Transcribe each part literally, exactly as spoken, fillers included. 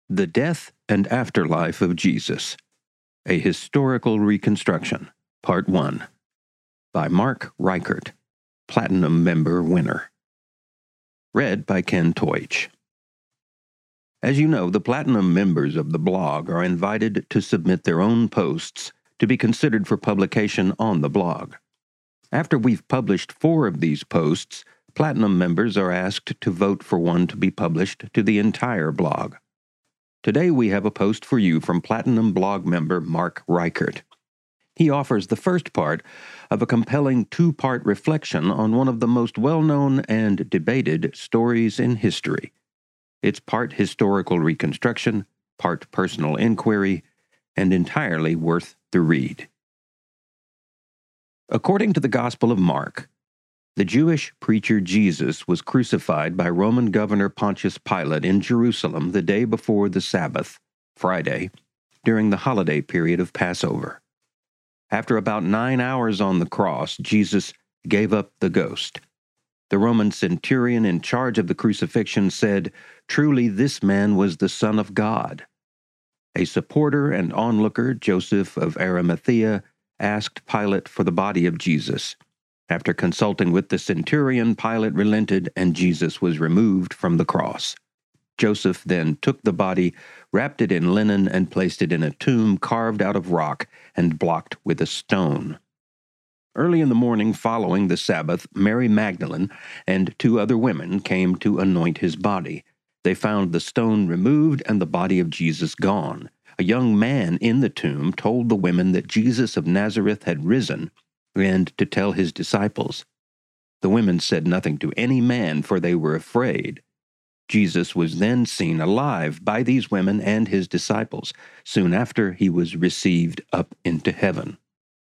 The Death and Afterlife of Jesus, A Historical Reconstruction, Part one, by Mark Reichert, Platinum Member winner. Read by Ken Teutsch. As you know, the Platinum members of the blog are invited to submit their own posts to be considered for publication on the blog. After we've published four of these posts, Platinum members are asked to vote for one to be published to the entire blog. Today we have a post for you from Platinum blog member Mark Reichert. He offers the first part of a compelling two-part reflection on one of the most well-known and debated stories in history. It's part historical reconstruction, part personal inquiry, and entirely worth the read. According to the Gospel of Mark, the Jewish preacher Jesus was crucified by Roman Governor Pontius Pilate in Jerusalem the day before the Sabbath, Friday, during the holiday period of Passover. After about nine hours on the cross, Jesus gave up the ghost. The Roman centurion in charge of the crucifixion said, "Truly this man was the Son of God." A supporter and onlooker, Joseph of Arimathea, asked Pilate for the body of Jesus. After consulting with the centurion, Pilate relented, and Jesus was removed from the cross. Joseph then took the body, wrapped it in linen, and placed it in a tomb carved out of rock and blocked with a stone. Early in the morning following the Sabbath, Mary Magdalene and two other women came to anoint his body. They found the stone removed and the body of Jesus gone. A young man in the tomb told the women that Jesus of Nazareth had risen, and to tell his disciples. The women said nothing to any man, for they were afraid. Jesus was then seen alive by these women and his disciples. Soon after, he was received up into heaven.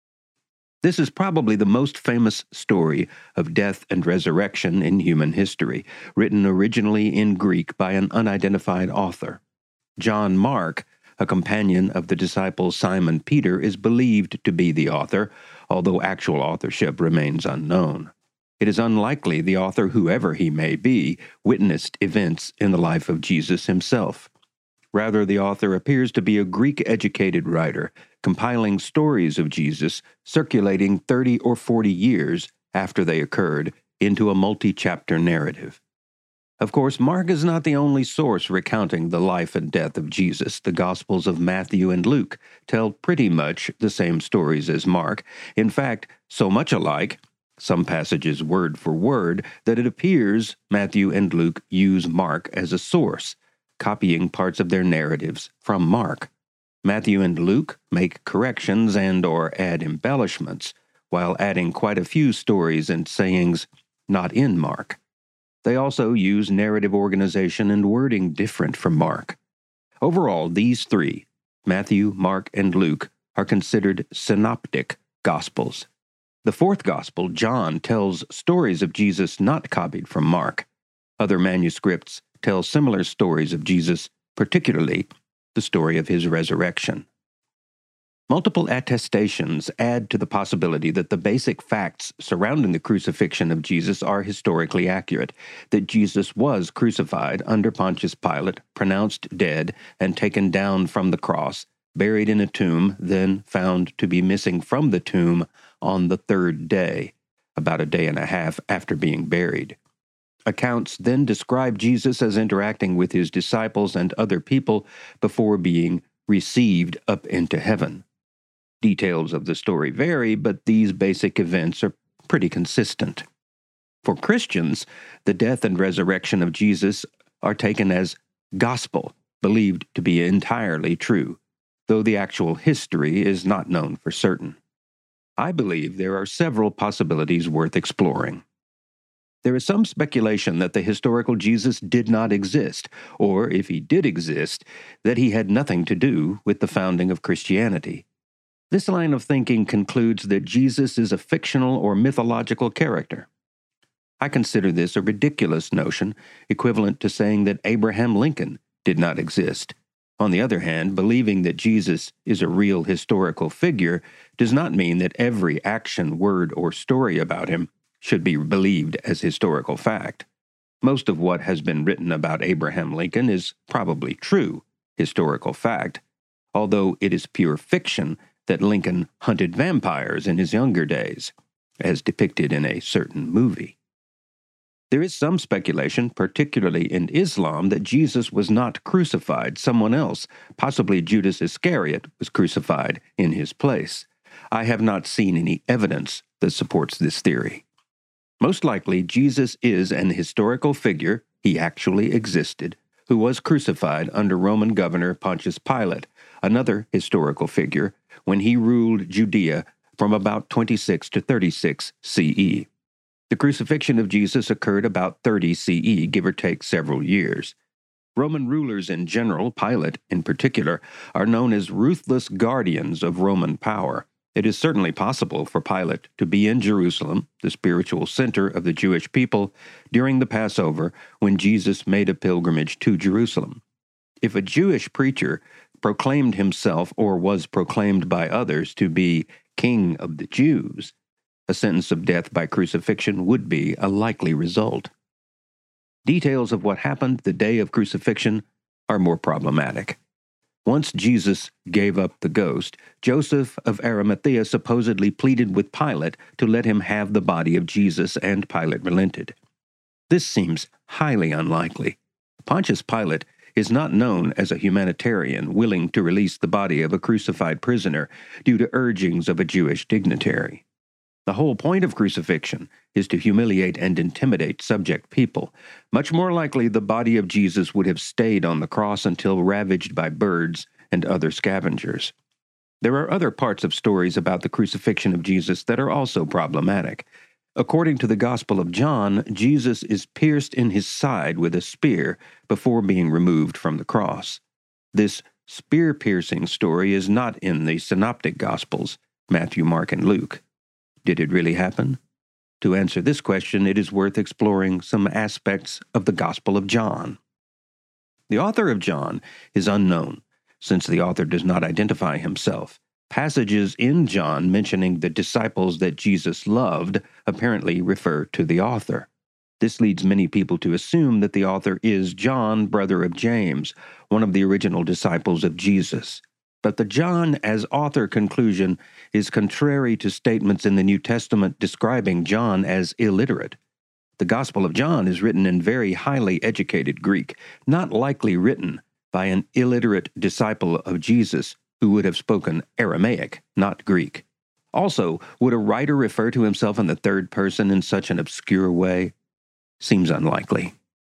This is probably the most famous story of death and resurrection in human history, written originally in Greek by an unidentified author. John Mark, a companion of the disciple Simon Peter, is believed to be the author, although actual authorship remains unknown. It is unlikely the author, whoever he may be, witnessed events in the life of Jesus himself. Rather, the author appears to be a Greek-educated writer, compiling stories of Jesus, circulating thirty or forty years after they occurred, into a multi-chapter narrative. Of course, Mark is not the only source recounting the life and death of Jesus. The Gospels of Matthew and Luke tell pretty much the same stories as Mark. In fact, so much alike, some passages word for word, that it appears Matthew and Luke use Mark as a source, copying parts of their narratives from Mark. Matthew and Luke make corrections and or add embellishments, while adding quite a few stories and sayings not in Mark. They also use narrative organization and wording different from Mark. Overall, these three, Matthew, Mark, and Luke, are considered synoptic Gospels. The fourth Gospel, John, tells stories of Jesus not copied from Mark. Other manuscripts tell similar stories of Jesus, particularly the story of his resurrection. Multiple attestations add to the possibility that the basic facts surrounding the crucifixion of Jesus are historically accurate, that Jesus was crucified under Pontius Pilate, pronounced dead, and taken down from the cross, buried in a tomb, then found to be missing from the tomb on the third day, about a day and a half after being buried. Accounts then describe Jesus as interacting with his disciples and other people before being received up into heaven. Details of the story vary, but these basic events are pretty consistent. For Christians, the death and resurrection of Jesus are taken as gospel, believed to be entirely true, though the actual history is not known for certain. I believe there are several possibilities worth exploring. There is some speculation that the historical Jesus did not exist, or if he did exist, that he had nothing to do with the founding of Christianity. This line of thinking concludes that Jesus is a fictional or mythological character. I consider this a ridiculous notion, equivalent to saying that Abraham Lincoln did not exist. On the other hand, believing that Jesus is a real historical figure does not mean that every action, word, or story about him should be believed as historical fact. Most of what has been written about Abraham Lincoln is probably true, historical fact, although it is pure fiction that Lincoln hunted vampires in his younger days, as depicted in a certain movie. There is some speculation, particularly in Islam, that Jesus was not crucified. Someone else, possibly Judas Iscariot, was crucified in his place. I have not seen any evidence that supports this theory. Most likely, Jesus is an historical figure, he actually existed, who was crucified under Roman governor Pontius Pilate, another historical figure, when he ruled Judea from about twenty-six to thirty-six C E. The crucifixion of Jesus occurred about thirty C E, give or take several years. Roman rulers in general, Pilate in particular, are known as ruthless guardians of Roman power. It is certainly possible for Pilate to be in Jerusalem, the spiritual center of the Jewish people, during the Passover when Jesus made a pilgrimage to Jerusalem. If a Jewish preacher proclaimed himself or was proclaimed by others to be King of the Jews, a sentence of death by crucifixion would be a likely result. Details of what happened the day of crucifixion are more problematic. Once Jesus gave up the ghost, Joseph of Arimathea supposedly pleaded with Pilate to let him have the body of Jesus, and Pilate relented. This seems highly unlikely. Pontius Pilate is not known as a humanitarian willing to release the body of a crucified prisoner due to urgings of a Jewish dignitary. The whole point of crucifixion is to humiliate and intimidate subject people. Much more likely, the body of Jesus would have stayed on the cross until ravaged by birds and other scavengers. There are other parts of stories about the crucifixion of Jesus that are also problematic. According to the Gospel of John, Jesus is pierced in his side with a spear before being removed from the cross. This spear-piercing story is not in the Synoptic Gospels, Matthew, Mark, and Luke. Did it really happen? To answer this question, it is worth exploring some aspects of the Gospel of John. The author of John is unknown, since the author does not identify himself. Passages in John mentioning the disciples that Jesus loved apparently refer to the author. This leads many people to assume that the author is John, brother of James, one of the original disciples of Jesus. But the John as author conclusion is contrary to statements in the New Testament describing John as illiterate. The Gospel of John is written in very highly educated Greek, not likely written by an illiterate disciple of Jesus who would have spoken Aramaic, not Greek. Also, would a writer refer to himself in the third person in such an obscure way? Seems unlikely.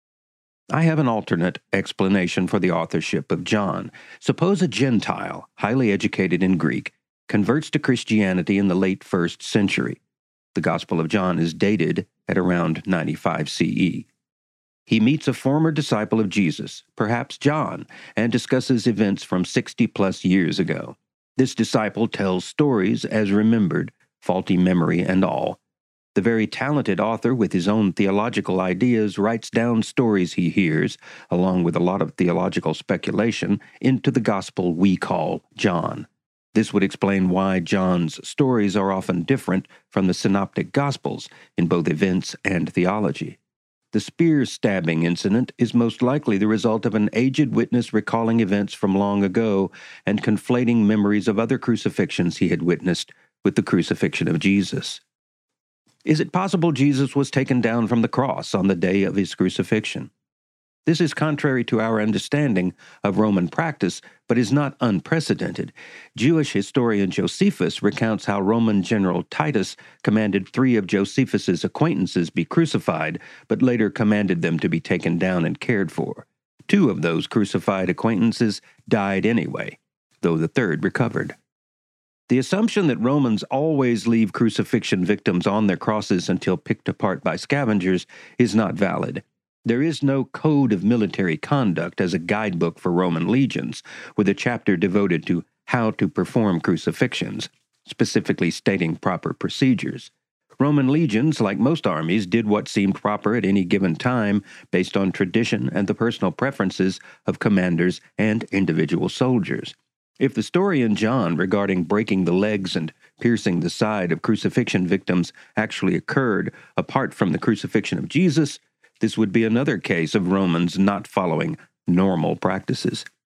I have an alternate explanation for the authorship of John. Suppose a Gentile, highly educated in Greek, converts to Christianity in the late first century. The Gospel of John is dated at around ninety-five C E. He meets a former disciple of Jesus, perhaps John, and discusses events from sixty-plus years ago. This disciple tells stories as remembered, faulty memory and all. The very talented author, with his own theological ideas, writes down stories he hears, along with a lot of theological speculation, into the gospel we call John. This would explain why John's stories are often different from the synoptic gospels in both events and theology. The spear stabbing incident is most likely the result of an aged witness recalling events from long ago and conflating memories of other crucifixions he had witnessed with the crucifixion of Jesus. Is it possible Jesus was taken down from the cross on the day of his crucifixion? This is contrary to our understanding of Roman practice, but is not unprecedented. Jewish historian Josephus recounts how Roman general Titus commanded three of Josephus's acquaintances be crucified, but later commanded them to be taken down and cared for. Two of those crucified acquaintances died anyway, though the third recovered. The assumption that Romans always leave crucifixion victims on their crosses until picked apart by scavengers is not valid. There is no code of military conduct as a guidebook for Roman legions, with a chapter devoted to how to perform crucifixions, specifically stating proper procedures. Roman legions, like most armies, did what seemed proper at any given time based on tradition and the personal preferences of commanders and individual soldiers. If the story in John regarding breaking the legs and piercing the side of crucifixion victims actually occurred apart from the crucifixion of Jesus, this would be another case of Romans not following normal practices.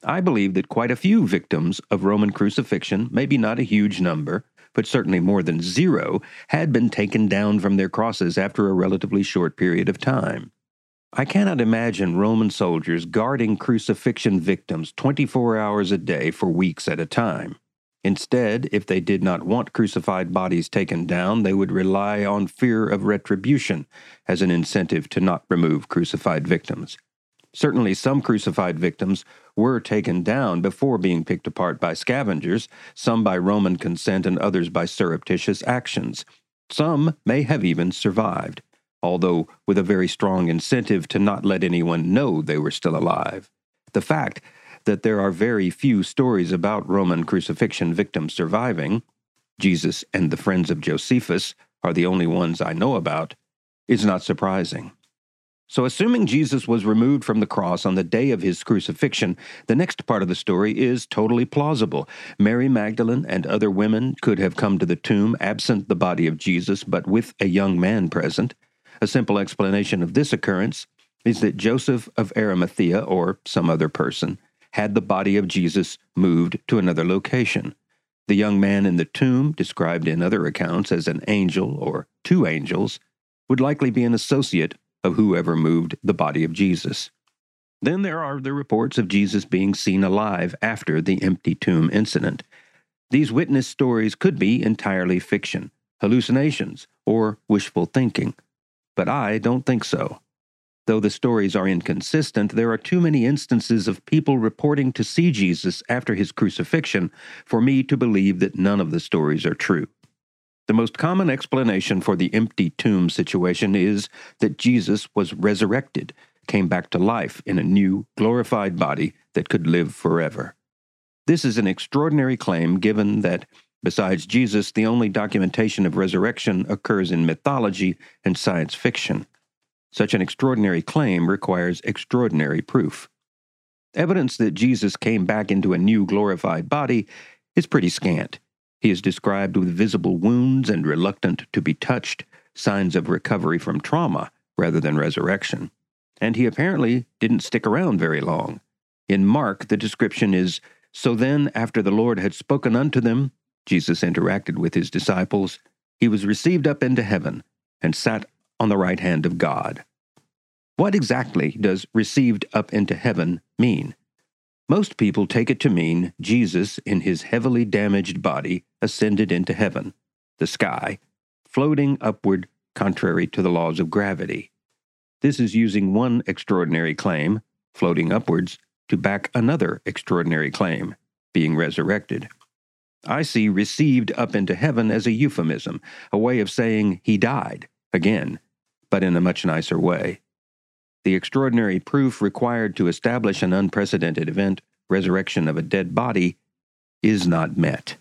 I believe that quite a few victims of Roman crucifixion, maybe not a huge number, but certainly more than zero, had been taken down from their crosses after a relatively short period of time. I cannot imagine Roman soldiers guarding crucifixion victims twenty-four hours a day for weeks at a time. Instead, if they did not want crucified bodies taken down, they would rely on fear of retribution as an incentive to not remove crucified victims. Certainly, some crucified victims were taken down before being picked apart by scavengers, some by Roman consent and others by surreptitious actions. Some may have even survived, although with a very strong incentive to not let anyone know they were still alive. The fact that there are very few stories about Roman crucifixion victims surviving, Jesus and the friends of Josephus are the only ones I know about, is not surprising. So assuming Jesus was removed from the cross on the day of his crucifixion, the next part of the story is totally plausible. Mary Magdalene and other women could have come to the tomb absent the body of Jesus, but with a young man present. A simple explanation of this occurrence is that Joseph of Arimathea, or some other person, had the body of Jesus moved to another location. The young man in the tomb, described in other accounts as an angel or two angels, would likely be an associate of whoever moved the body of Jesus. Then there are the reports of Jesus being seen alive after the empty tomb incident. These witness stories could be entirely fiction, hallucinations, or wishful thinking. But I don't think so. Though the stories are inconsistent, there are too many instances of people reporting to see Jesus after his crucifixion for me to believe that none of the stories are true. The most common explanation for the empty tomb situation is that Jesus was resurrected, came back to life in a new, glorified body that could live forever. This is an extraordinary claim given that, besides Jesus, the only documentation of resurrection occurs in mythology and science fiction. Such an extraordinary claim requires extraordinary proof. Evidence that Jesus came back into a new glorified body is pretty scant. He is described with visible wounds and reluctant to be touched, signs of recovery from trauma rather than resurrection. And he apparently didn't stick around very long. In Mark, the description is, "So then, after the Lord had spoken unto them," Jesus interacted with his disciples, "he was received up into heaven and sat on the right hand of God." What exactly does received up into heaven mean? Most people take it to mean Jesus, in his heavily damaged body, ascended into heaven, the sky, floating upward contrary to the laws of gravity. This is using one extraordinary claim, floating upwards, to back another extraordinary claim, being resurrected. I see received up into heaven as a euphemism, a way of saying he died, again, but in a much nicer way. The extraordinary proof required to establish an unprecedented event, resurrection of a dead body, is not met.